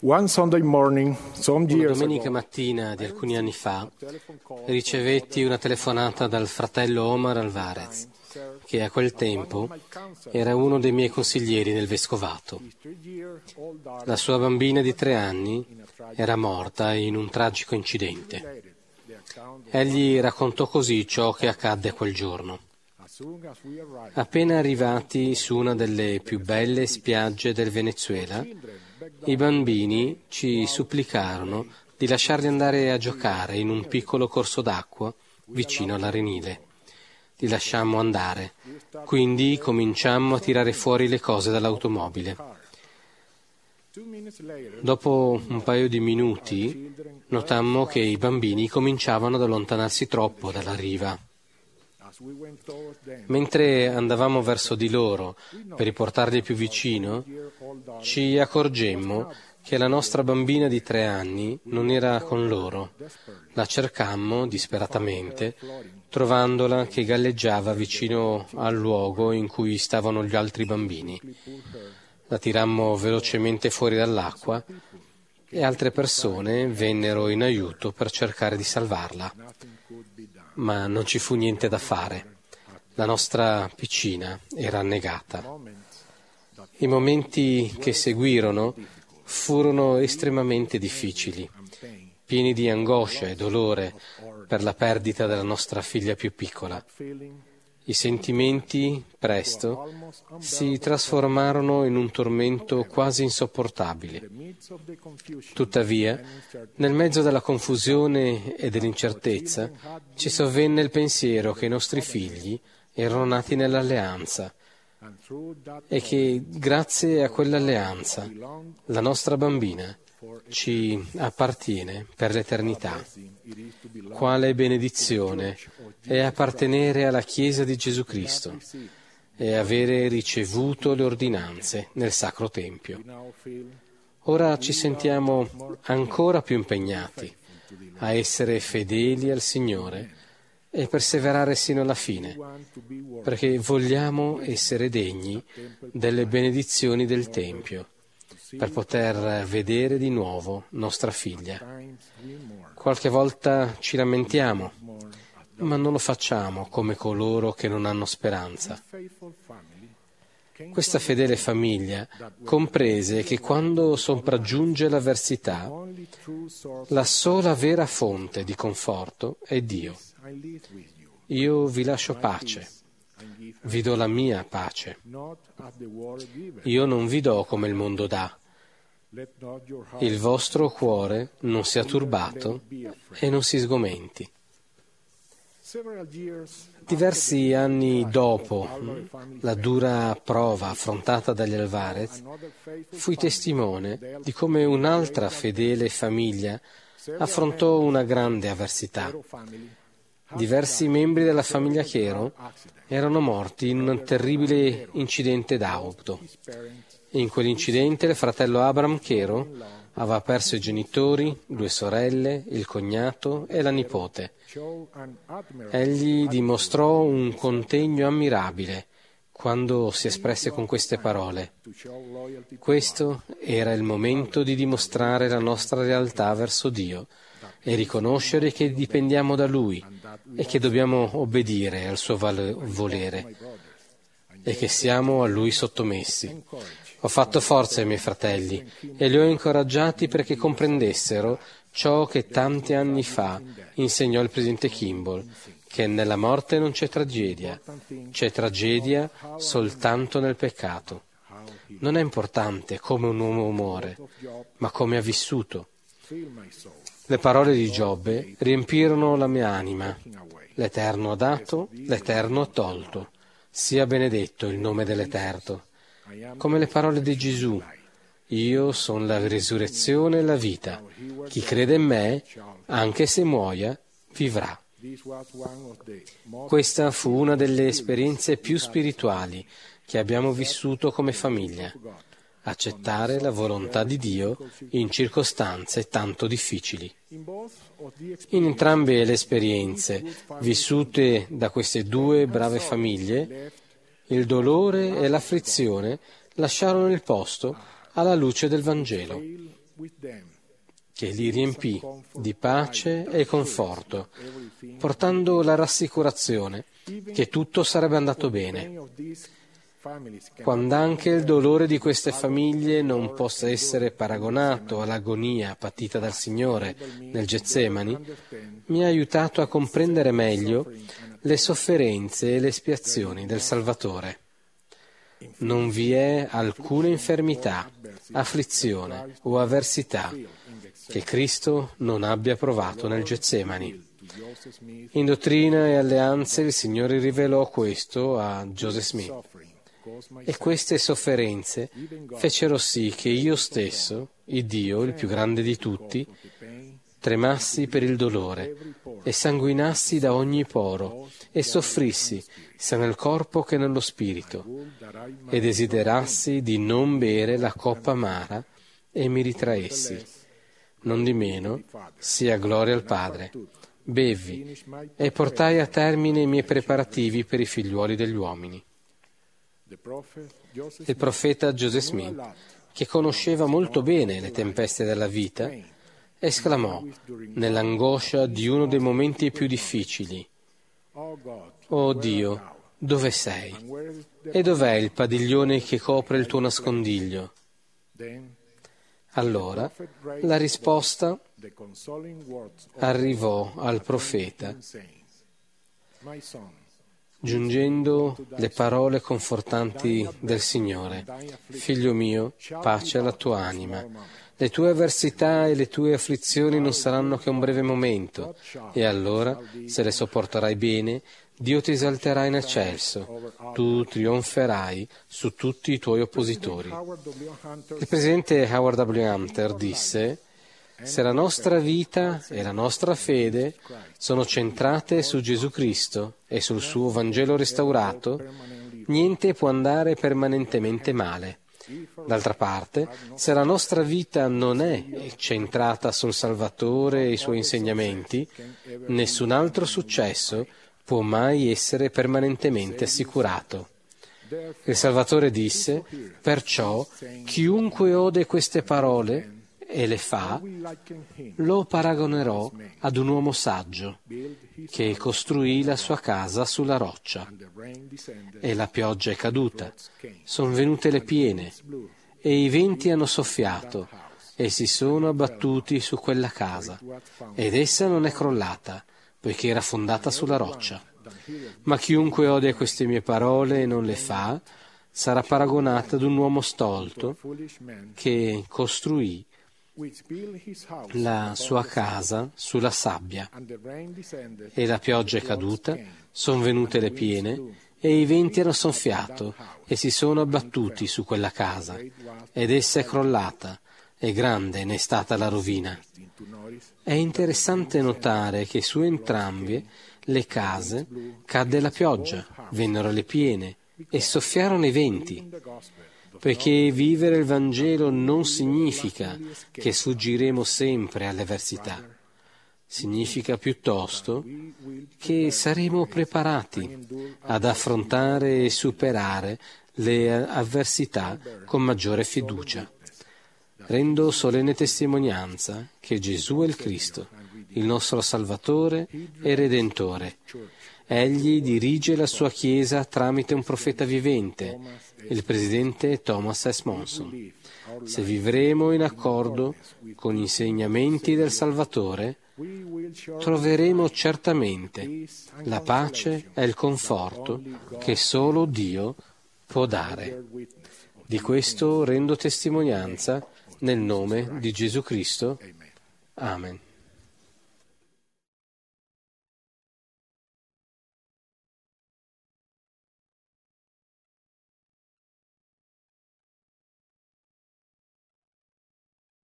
One Sunday morning, some Una years domenica ago, mattina di alcuni anni fa ricevetti una telefonata dal fratello Omar Alvarez, che a quel tempo era uno dei miei consiglieri nel vescovato. La sua bambina di 3 anni era morta in un tragico incidente. Egli raccontò così ciò che accadde quel giorno. Appena arrivati su una delle più belle spiagge del Venezuela, i bambini ci supplicarono di lasciarli andare a giocare in un piccolo corso d'acqua vicino all'arenile. Li lasciammo andare, quindi cominciammo a tirare fuori le cose dall'automobile. Dopo un paio di minuti notammo che i bambini cominciavano ad allontanarsi troppo dalla riva. Mentre andavamo verso di loro per riportarli più vicino, ci accorgemmo che la nostra bambina di 3 anni non era con loro. La cercammo disperatamente, trovandola che galleggiava vicino al luogo in cui stavano gli altri bambini. La tirammo velocemente fuori dall'acqua e altre persone vennero in aiuto per cercare di salvarla. Ma non ci fu niente da fare. La nostra piccina era annegata. I momenti che seguirono furono estremamente difficili, pieni di angoscia e dolore per la perdita della nostra figlia più piccola. I sentimenti, presto, si trasformarono in un tormento quasi insopportabile. Tuttavia, nel mezzo della confusione e dell'incertezza, ci sovvenne il pensiero che i nostri figli erano nati nell'alleanza e che, grazie a quell'alleanza, la nostra bambina ci appartiene per l'eternità. Quale benedizione è appartenere alla Chiesa di Gesù Cristo e avere ricevuto le ordinanze nel Sacro Tempio. Ora ci sentiamo ancora più impegnati a essere fedeli al Signore e perseverare sino alla fine, perché vogliamo essere degni delle benedizioni del Tempio, per poter vedere di nuovo nostra figlia. Qualche volta ci lamentiamo, ma non lo facciamo come coloro che non hanno speranza. Questa fedele famiglia comprese che quando sopraggiunge l'avversità, la sola vera fonte di conforto è Dio. Io vi lascio pace, vi do la mia pace. Io non vi do come il mondo dà. Il vostro cuore non sia turbato e non si sgomenti. Diversi anni dopo la dura prova affrontata dagli Alvarez, fui testimone di come un'altra fedele famiglia affrontò una grande avversità. Diversi membri della famiglia Chero erano morti in un terribile incidente d'auto. In quell'incidente il fratello Abraham Chero aveva perso i genitori, 2 sorelle, il cognato e la nipote. Egli dimostrò un contegno ammirabile quando si espresse con queste parole: questo era il momento di dimostrare la nostra realtà verso Dio e riconoscere che dipendiamo da Lui e che dobbiamo obbedire al suo volere e che siamo a Lui sottomessi. Ho fatto forza ai miei fratelli e li ho incoraggiati perché comprendessero ciò che tanti anni fa insegnò il presidente Kimball, che nella morte non c'è tragedia soltanto nel peccato. Non è importante come un uomo muore, ma come ha vissuto. Le parole di Giobbe riempirono la mia anima. L'Eterno ha dato, l'Eterno ha tolto. Sia benedetto il nome dell'Eterno. Come le parole di Gesù: io sono la risurrezione e la vita. Chi crede in me, anche se muoia, vivrà. Questa fu una delle esperienze più spirituali che abbiamo vissuto come famiglia. Accettare la volontà di Dio in circostanze tanto difficili. In entrambe le esperienze vissute da queste 2 brave famiglie, il dolore e l'afflizione lasciarono il posto alla luce del Vangelo. che li riempì di pace e conforto, portando la rassicurazione che tutto sarebbe andato bene. Quando anche il dolore di queste famiglie non possa essere paragonato all'agonia patita dal Signore nel Getsemani, mi ha aiutato a comprendere meglio le sofferenze e le espiazioni del Salvatore. Non vi è alcuna infermità, afflizione o avversità che Cristo non abbia provato nel Getsemani. In Dottrina e Alleanze il Signore rivelò questo a Joseph Smith. E queste sofferenze fecero sì che io stesso, il Dio, il più grande di tutti, tremassi per il dolore e sanguinassi da ogni poro e soffrissi sia nel corpo che nello spirito e desiderassi di non bere la coppa amara e mi ritraessi. Nondimeno, sia gloria al Padre. Bevi e portai a termine i miei preparativi per i figliuoli degli uomini. Il profeta Joseph Smith, che conosceva molto bene le tempeste della vita, esclamò nell'angoscia di uno dei momenti più difficili: «Oh Dio, dove sei? E dov'è il padiglione che copre il tuo nascondiglio?» Allora la risposta arrivò al profeta, giungendo le parole confortanti del Signore: «Figlio mio, pace alla tua anima. Le tue avversità e le tue afflizioni non saranno che un breve momento, e allora, se le sopporterai bene, Dio ti esalterà in eccelso, tu trionferai su tutti i tuoi oppositori». Il presidente Howard W. Hunter disse: «Se la nostra vita e la nostra fede sono centrate su Gesù Cristo e sul suo Vangelo restaurato, niente può andare permanentemente male. D'altra parte, se la nostra vita non è centrata sul Salvatore e i suoi insegnamenti, nessun altro successo può mai essere permanentemente assicurato». Il Salvatore disse: «Perciò chiunque ode queste parole e le fa, lo paragonerò ad un uomo saggio che costruì la sua casa sulla roccia. E la pioggia è caduta, son venute le piene, e i venti hanno soffiato, e si sono abbattuti su quella casa, ed essa non è crollata, poiché era fondata sulla roccia. Ma chiunque odia queste mie parole e non le fa, sarà paragonata ad un uomo stolto che costruì la sua casa sulla sabbia. E la pioggia è caduta, son venute le piene, e i venti hanno soffiato, e si sono abbattuti su quella casa, ed essa è crollata, e grande ne è stata la rovina». È interessante notare che su entrambe le case cadde la pioggia, vennero le piene e soffiarono i venti, perché vivere il Vangelo non significa che sfuggiremo sempre alle avversità. Significa piuttosto che saremo preparati ad affrontare e superare le avversità con maggiore fiducia. Rendo solenne testimonianza che Gesù è il Cristo, il nostro Salvatore e Redentore. Egli dirige la sua Chiesa tramite un profeta vivente, il presidente Thomas S. Monson. Se vivremo in accordo con gli insegnamenti del Salvatore, troveremo certamente la pace e il conforto che solo Dio può dare. Di questo rendo testimonianza nel nome di Gesù Cristo. Amen.